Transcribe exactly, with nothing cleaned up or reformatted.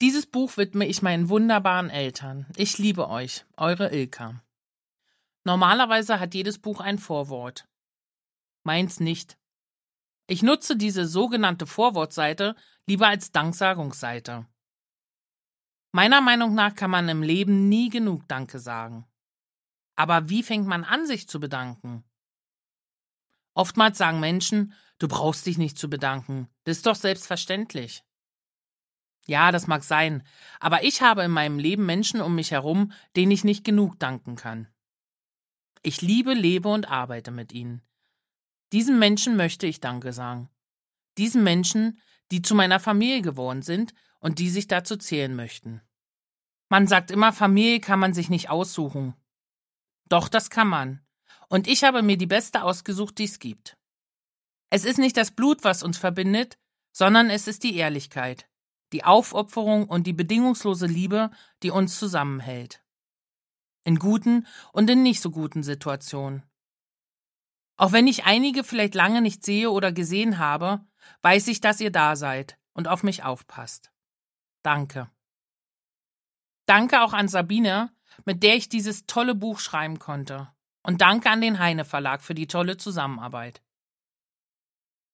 Dieses Buch widme ich meinen wunderbaren Eltern. Ich liebe euch, eure Ilka. Normalerweise hat jedes Buch ein Vorwort. Meins nicht. Ich nutze diese sogenannte Vorwortseite lieber als Danksagungsseite. Meiner Meinung nach kann man im Leben nie genug Danke sagen. Aber wie fängt man an, sich zu bedanken? Oftmals sagen Menschen, du brauchst dich nicht zu bedanken, das ist doch selbstverständlich. Ja, das mag sein, aber ich habe in meinem Leben Menschen um mich herum, denen ich nicht genug danken kann. Ich liebe, lebe und arbeite mit ihnen. Diesen Menschen möchte ich Danke sagen. Diesen Menschen, die zu meiner Familie geworden sind und die sich dazu zählen möchten. Man sagt immer, Familie kann man sich nicht aussuchen. Doch, das kann man. Und ich habe mir die beste ausgesucht, die es gibt. Es ist nicht das Blut, was uns verbindet, sondern es ist die Ehrlichkeit, die Aufopferung und die bedingungslose Liebe, die uns zusammenhält. In guten und in nicht so guten Situationen. Auch wenn ich einige vielleicht lange nicht sehe oder gesehen habe, weiß ich, dass ihr da seid und auf mich aufpasst. Danke. Danke auch an Sabine, mit der ich dieses tolle Buch schreiben konnte. Und danke an den Heine Verlag für die tolle Zusammenarbeit.